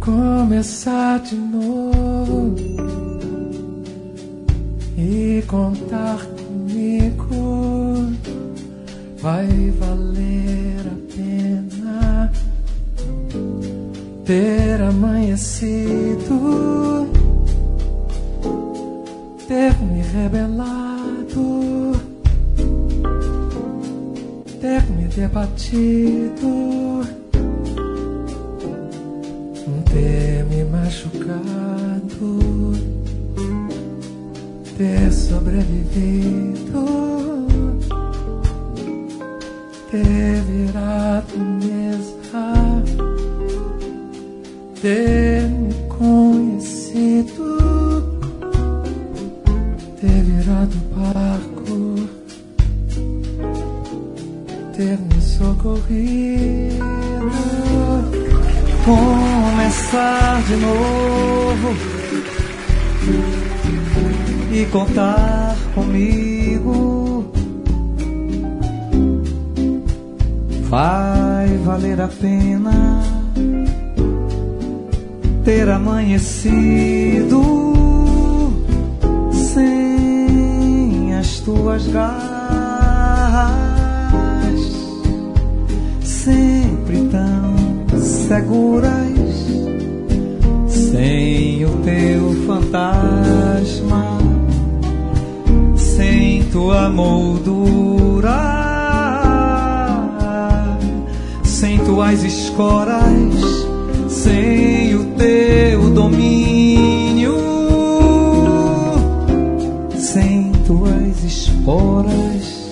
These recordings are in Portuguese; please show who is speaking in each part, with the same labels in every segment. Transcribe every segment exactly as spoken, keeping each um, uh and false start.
Speaker 1: começar de novo e contar comigo vai valer a pena ter amanhecido, ter me rebelado, ter me debatido, ter me machucado, ter sobrevivido, ter virado mesa, ter me conhecido, ter virado barco, ter me socorrido, começar de novo e contar comigo vai valer a pena ter amanhecido sem as tuas garras, sempre tão seguras, sem o teu fantasma, sem tua moldura, sem tuas escoras, sem o teu domínio, sem tuas esporas,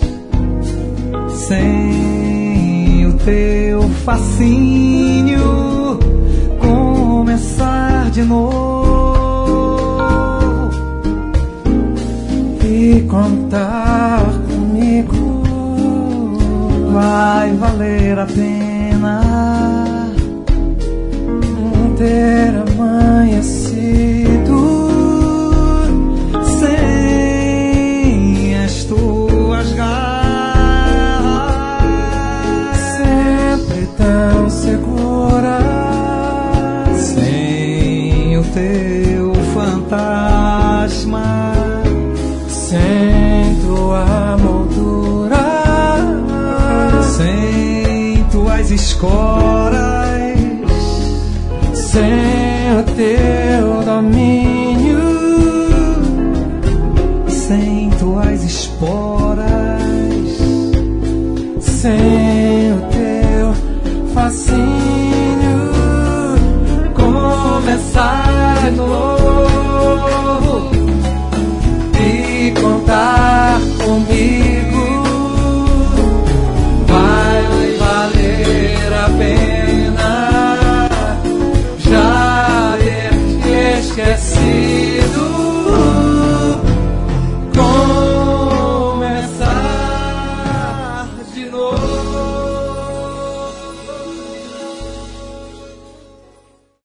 Speaker 1: sem o teu fascínio, começar de novo e contar comigo vai valer a pena ter amanhecido sem as tuas garras, sempre tão segura, sem o teu fantasma, sem tua moldura, sem tuas escoras, sem o teu domínio,